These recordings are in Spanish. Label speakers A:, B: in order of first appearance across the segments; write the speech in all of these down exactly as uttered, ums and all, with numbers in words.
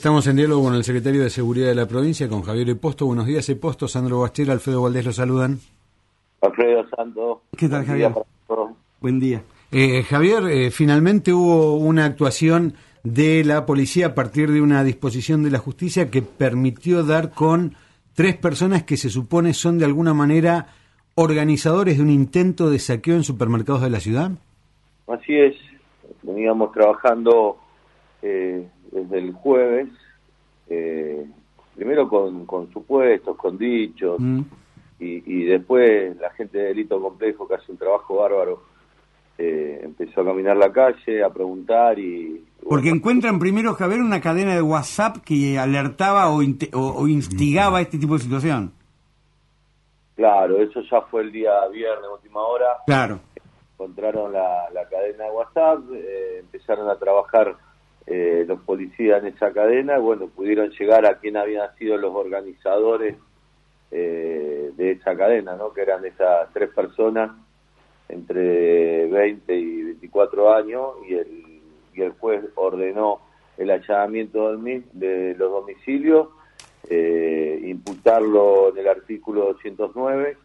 A: Estamos en diálogo con el secretario de Seguridad de la provincia, con Javier Eposto. Buenos días, Eposto. Sandro Bachera, Alfredo Valdés lo saludan.
B: Alfredo, Santo.
A: ¿Qué tal, Javier? Buen día. Eh, Javier, eh, finalmente hubo una actuación de la policía a partir de una disposición de la justicia que permitió dar con tres personas que se supone son de alguna manera organizadores de un intento de saqueo en supermercados de la ciudad.
B: Así es. Veníamos trabajando eh, desde el jueves, eh, primero con, con supuestos, con dichos, mm. y, y después la gente de delito complejo, que hace un trabajo bárbaro, eh, empezó a caminar la calle, a preguntar y...
C: Porque bueno, encuentran primero, Javier, una cadena de WhatsApp que alertaba o, o, o instigaba este tipo de situación.
B: Claro, eso ya fue el día viernes, última hora.
C: Claro.
B: Encontraron la, la cadena de WhatsApp, eh, empezaron a trabajar eh, los policías en esa cadena, bueno, pudieron llegar a quién habían sido los organizadores eh, de esa cadena, ¿no? Que eran esas tres personas entre veinte y veinticuatro años, y el, y el juez ordenó el allanamiento de, de los domicilios, eh, imputarlo en el artículo doscientos nueve,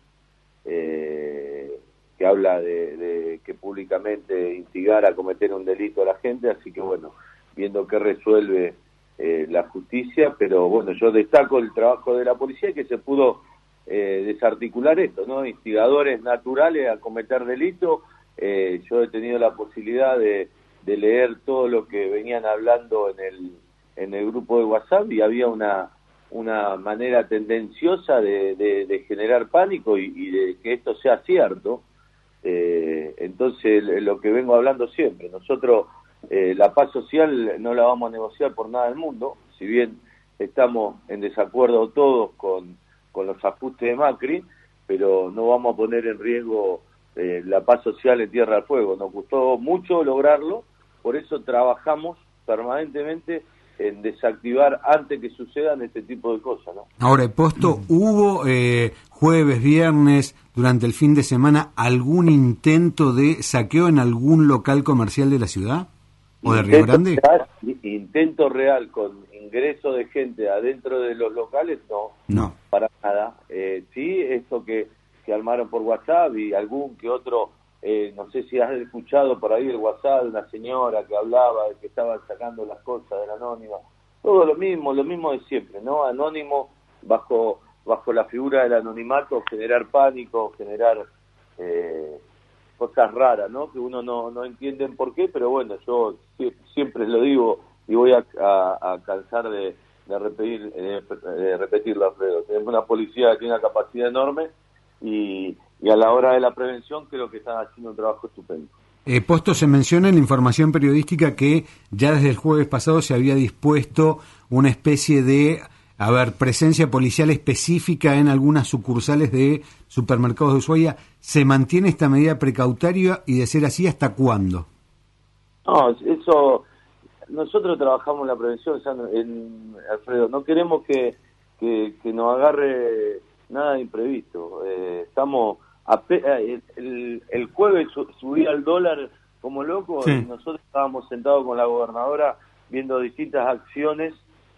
B: eh, que habla de, de que públicamente instigar a cometer un delito a la gente, así que bueno, viendo qué resuelve eh, la justicia, pero bueno, yo destaco el trabajo de la policía, que se pudo eh, desarticular esto, ¿no? Instigadores naturales a cometer delitos. Eh, yo he tenido la posibilidad de, de leer todo lo que venían hablando en el, en el grupo de WhatsApp, y había una una manera tendenciosa de, de, de generar pánico y, y de que esto sea cierto. Eh, entonces, lo que vengo hablando siempre, nosotros eh, la paz social no la vamos a negociar por nada del mundo, si bien estamos en desacuerdo todos con, con los ajustes de Macri, pero no vamos a poner en riesgo eh, la paz social en Tierra del Fuego. Nos costó mucho lograrlo, por eso trabajamos permanentemente en desactivar antes que sucedan este tipo de cosas, ¿no?
A: Ahora, Eposto, mm. ¿hubo eh, jueves, viernes, durante el fin de semana, algún intento de saqueo en algún local comercial de la ciudad? ¿O de Río Grande?
B: Real, intento real con ingreso de gente adentro de los locales, no.
A: No.
B: Para nada. Eh, sí, esto que, que armaron por WhatsApp y algún que otro... Eh, no sé si has escuchado por ahí el WhatsApp de una señora que hablaba de que estaban sacando las cosas del anónimo. Todo lo mismo, lo mismo de siempre, ¿no? Anónimo, bajo bajo la figura del anonimato, generar pánico, generar eh, cosas raras, ¿no? Que uno no, no entiende por qué, pero bueno, yo siempre lo digo y voy a, a, a cansar de, de, repetir, de, de repetirlo, Alfredo. Tenemos una policía que tiene una capacidad enorme y... y a la hora de la prevención creo que están haciendo un trabajo estupendo.
A: Eh, Posto, se menciona en la información periodística que ya desde el jueves pasado se había dispuesto una especie de, a ver, presencia policial específica en algunas sucursales de supermercados de Ushuaia. ¿Se mantiene esta medida precautoria y, de ser así, hasta cuándo?
B: No, eso, nosotros trabajamos en la prevención, Sandro, en, Alfredo, no queremos que, que, que nos agarre nada de imprevisto. Eh, estamos... El, el, el jueves subía el dólar como loco, sí. Y nosotros estábamos sentados con la gobernadora viendo distintas acciones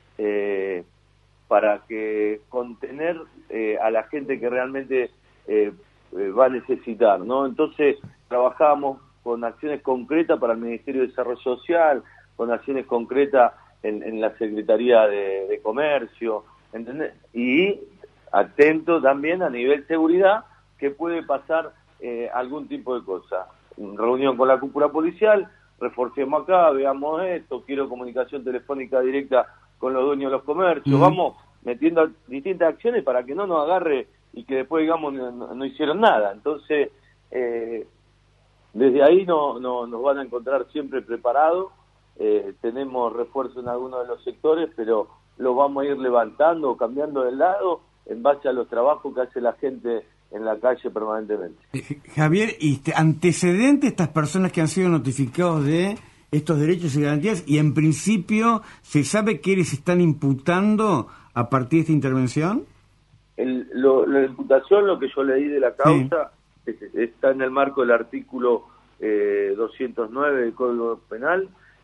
B: eh, para que contener eh, a la gente que realmente eh, eh, va a necesitar, ¿no? Entonces trabajábamos con acciones concretas para el Ministerio de Desarrollo Social, con acciones concretas en, en la Secretaría de, de Comercio, ¿entendés? Y atento también a nivel seguridad, que puede pasar eh, algún tipo de cosa. Reunión con la cúpula policial, reforcemos acá, veamos esto, quiero comunicación telefónica directa con los dueños de los comercios, mm. vamos metiendo distintas acciones para que no nos agarre y que después, digamos, no, no, no hicieron nada. Entonces, eh, desde ahí no, no, nos van a encontrar siempre preparados, eh, tenemos refuerzo en algunos de los sectores, pero lo vamos a ir levantando o cambiando de lado en base a los trabajos que hace la gente en la calle permanentemente.
C: Eh, Javier, ¿y antecedente estas personas que han sido notificados de estos derechos y garantías, y en principio se sabe qué les están imputando a partir de esta intervención?
B: El, lo, la imputación, lo que yo leí de la causa, sí. es, está en el marco del artículo eh, doscientos nueve del Código Penal,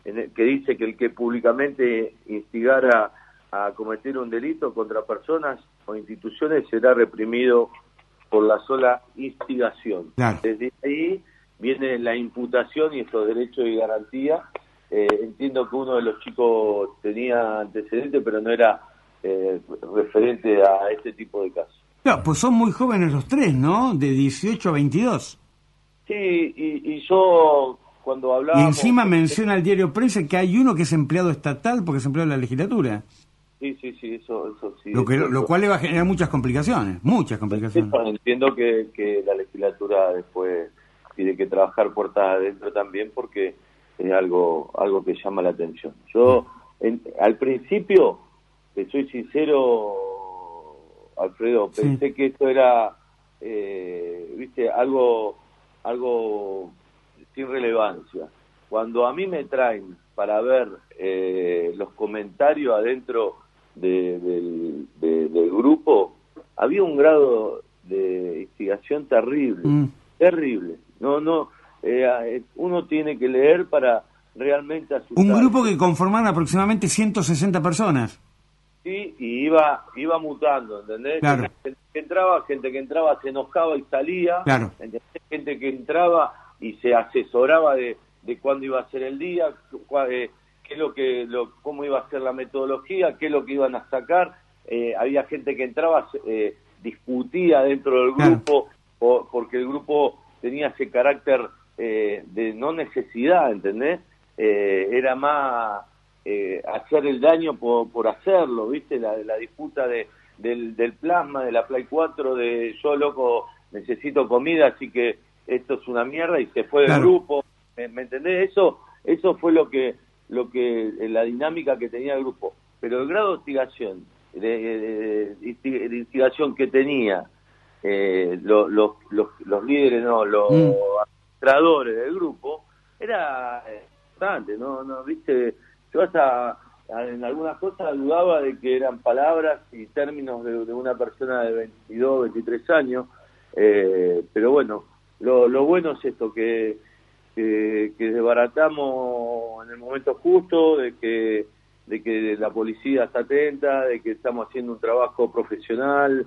B: en el, que dice que el que públicamente instigara a cometer un delito contra personas o instituciones será reprimido por la sola instigación.
C: Claro.
B: Desde ahí viene la imputación y estos derechos y garantía. Eh, entiendo que uno de los chicos tenía antecedentes, pero no era eh, referente a este tipo de casos.
C: Claro, pues son muy jóvenes los tres, ¿no? De dieciocho a veintidós.
B: Sí, y, y yo cuando hablaba...
C: Y encima menciona el diario Prensa que hay uno que es empleado estatal porque es empleado de la legislatura.
B: Sí, sí, sí, eso, eso sí.
C: Lo, que,
B: eso,
C: lo cual le va a generar muchas complicaciones, muchas complicaciones.
B: Eso, entiendo que, que la legislatura después tiene que trabajar puertas adentro también porque es algo algo que llama la atención. Yo, en, al principio, te soy sincero, Alfredo, pensé sí. que esto era, eh, viste, algo, algo sin relevancia. Cuando a mí me traen para ver eh, los comentarios adentro de, del, de, del grupo, había un grado de instigación terrible, mm. terrible. No, no, eh, uno tiene que leer para realmente asustar.
C: Un grupo que conformaban aproximadamente ciento sesenta personas.
B: Sí, y iba iba mutando, ¿entendés?
C: Claro.
B: Gente que entraba, gente que entraba se enojaba y salía,
C: claro.
B: ¿entendés? Gente que entraba y se asesoraba de, de cuándo iba a ser el día, cuál, eh, qué es lo que, lo, cómo iba a ser la metodología, qué es lo que iban a sacar. Eh, había gente que entraba, eh, discutía dentro del grupo, claro. o, porque el grupo tenía ese carácter eh, de no necesidad, ¿entendés? Eh, era más eh, hacer el daño por, por hacerlo, ¿viste? La, la disputa de, del, del plasma, de la Play cuatro, de yo, loco, necesito comida, así que esto es una mierda, y se fue del claro. grupo, ¿me, ¿me entendés? Eso eso fue lo que, lo que la dinámica que tenía el grupo. Pero el grado de instigación, de, de, de, de instigación que tenía eh, los, los, los, los líderes, no, los mm. administradores del grupo, era bastante, ¿no? no ¿Viste? Yo hasta en algunas cosas dudaba de que eran palabras y términos de, de una persona de veintidós, veintitrés años, eh, pero bueno, lo, lo bueno es esto, que, que, que desbaratamos en el momento justo, de que, de que la policía está atenta, de que estamos haciendo un trabajo profesional,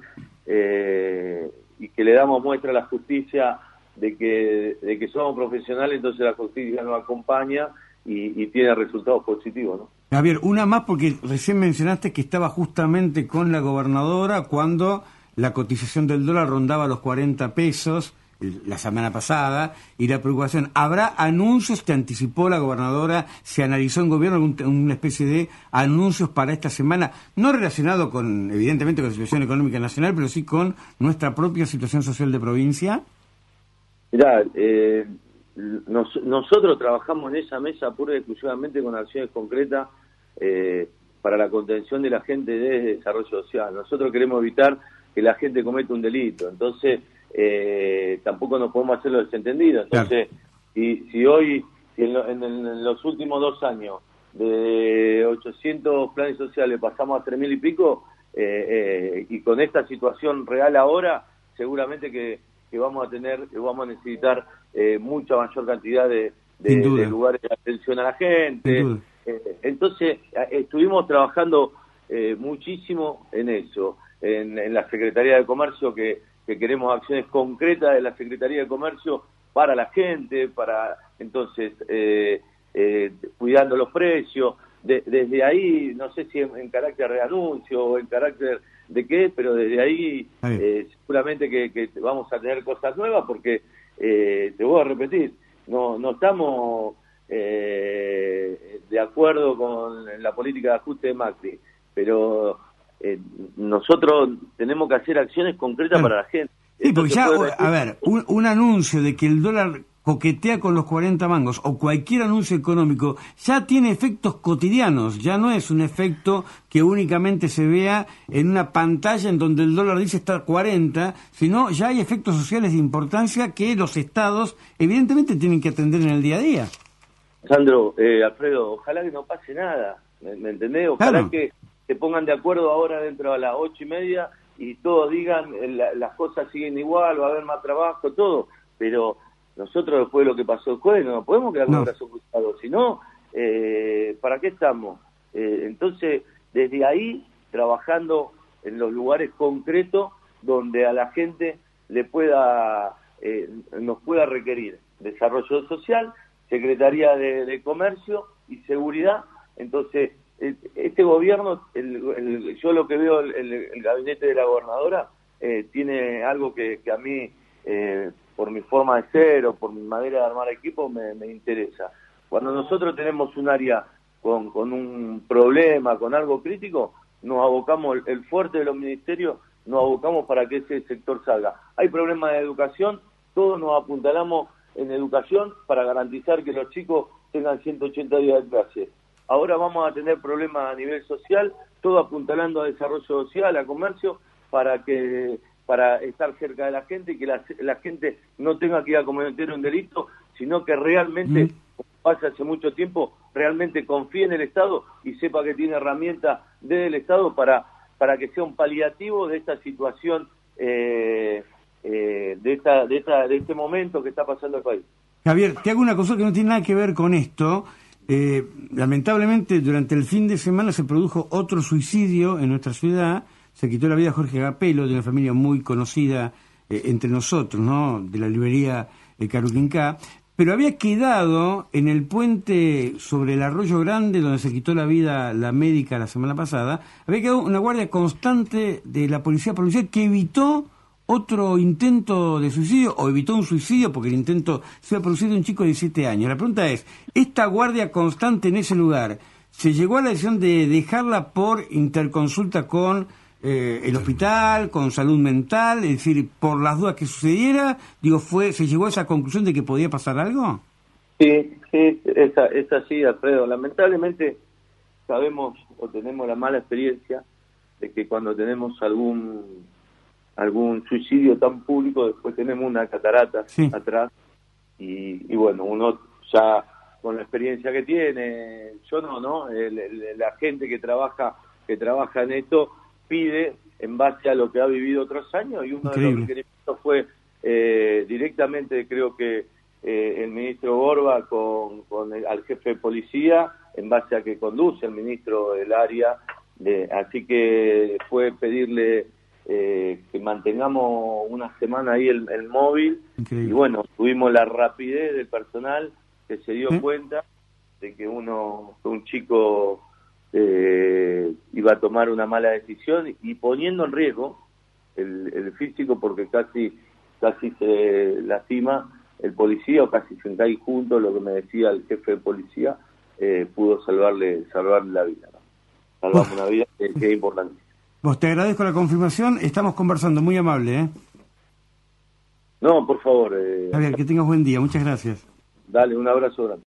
B: eh, y que le damos muestra a la justicia de que, de que somos profesionales, entonces la justicia nos acompaña y, y tiene resultados positivos, ¿no?
C: Javier, una más, porque recién mencionaste que estaba justamente con la gobernadora cuando la cotización del dólar rondaba los cuarenta pesos la semana pasada, y la preocupación, ¿habrá anuncios? ¿Te anticipó la gobernadora? ¿Se analizó en gobierno algún, una especie de anuncios para esta semana? No relacionado con, evidentemente, con la situación económica nacional, pero sí con nuestra propia situación social de provincia.
B: Mirá, eh, nos, nosotros trabajamos en esa mesa pura y exclusivamente con acciones concretas eh, para la contención de la gente desde desarrollo social. Nosotros queremos evitar que la gente cometa un delito, entonces eh, tampoco nos podemos hacer los desentendidos. Entonces, claro. si, si hoy, si en, lo, en, en los últimos dos años de ochocientos planes sociales pasamos a tres mil y pico, eh, eh, y con esta situación real ahora, seguramente que que vamos a tener, que vamos a necesitar eh, mucha mayor cantidad de, de, de lugares de atención a la gente. Eh, entonces, estuvimos trabajando eh, muchísimo en eso, en, en la Secretaría de Comercio, que, que queremos acciones concretas de la Secretaría de Comercio para la gente, para, entonces, eh, eh, cuidando los precios. De, desde ahí, no sé si en, en carácter de anuncio o en carácter de qué, pero desde ahí eh, seguramente que, que vamos a tener cosas nuevas, porque eh, te voy a repetir, no no estamos eh, de acuerdo con la política de ajuste de Macri, pero eh, nosotros tenemos que hacer acciones concretas sí. para la gente.
C: Sí, porque ya, a ver, un, un anuncio de que el dólar coquetea con los cuarenta mangos, o cualquier anuncio económico, ya tiene efectos cotidianos, ya no es un efecto que únicamente se vea en una pantalla en donde el dólar dice estar cuarenta, sino ya hay efectos sociales de importancia que los estados evidentemente tienen que atender en el día a día.
B: Sandro, eh, Alfredo, ojalá que no pase nada, ¿me, me entendés? Ojalá claro. que se pongan de acuerdo ahora dentro de las ocho y media y todos digan la, las cosas siguen igual, va a haber más trabajo, todo, pero nosotros después de lo que pasó después no nos podemos quedar con no. el brazo cruzado, si no, eh, ¿para qué estamos? Eh, entonces, desde ahí, trabajando en los lugares concretos donde a la gente le pueda, eh, nos pueda requerir desarrollo social, Secretaría de, de Comercio y Seguridad. Entonces, este gobierno, el, el, yo lo que veo, el, el gabinete de la gobernadora, eh, tiene algo que, que a mí, eh, por mi forma de ser o por mi manera de armar equipo, me, me interesa. Cuando nosotros tenemos un área con, con un problema, con algo crítico, nos abocamos, el, el fuerte de los ministerios, nos abocamos para que ese sector salga. Hay problemas de educación, todos nos apuntalamos en educación para garantizar que los chicos tengan ciento ochenta días de clase. Ahora vamos a tener problemas a nivel social, todo apuntalando a desarrollo social, a comercio, para que para estar cerca de la gente y que la, la gente no tenga que ir a cometer un delito, sino que realmente, mm. como pasa hace mucho tiempo, realmente confíe en el Estado y sepa que tiene herramientas desde el Estado para, para que sea un paliativo de esta situación, eh, eh, de, esta, de, esta, de este momento que está pasando el país.
C: Javier, te hago una cosa que no tiene nada que ver con esto. Eh, lamentablemente, durante el fin de semana se produjo otro suicidio en nuestra ciudad. Se quitó la vida Jorge Agapelo, de una familia muy conocida eh, entre nosotros, ¿no? De la librería eh, Caruquinca, pero había quedado en el puente sobre el Arroyo Grande, donde se quitó la vida la médica la semana pasada, había quedado una guardia constante de la policía provincial que evitó otro intento de suicidio, o evitó un suicidio porque el intento se ha producido un chico de diecisiete años. La pregunta es, ¿esta guardia constante en ese lugar se llegó a la decisión de dejarla por interconsulta con eh, el hospital, con salud mental, es decir, por las dudas que sucediera? Digo, fue, ¿se llegó a esa conclusión de que podía pasar algo?
B: Sí, sí, es, es así, Alfredo. Lamentablemente sabemos o tenemos la mala experiencia de que cuando tenemos algún algún suicidio tan público, después tenemos una catarata sí. atrás, y, y bueno, uno ya con la experiencia que tiene, yo no, ¿no? El, el, la gente que trabaja que trabaja en esto pide en base a lo que ha vivido otros años, y uno Increíble. de los requerimientos fue eh, directamente, creo que eh, el ministro Borba con, con el, al jefe de policía, en base a que conduce el ministro del área, de, así que fue pedirle Eh, que mantengamos una semana ahí el, el móvil. Increíble. Y bueno, tuvimos la rapidez del personal que se dio ¿Eh? cuenta de que uno, que un chico eh, iba a tomar una mala decisión y poniendo en riesgo el, el físico, porque casi casi se lastima el policía o casi se cae junto, lo que me decía el jefe de policía, eh, pudo salvarle salvarle la vida, ¿no? Salvamos una vida que, que es importante.
C: Vos, te agradezco la confirmación, estamos conversando, muy amable, ¿eh?
B: No, por favor. Eh,
C: Javier, que tengas buen día, muchas gracias.
B: Dale, un abrazo grande.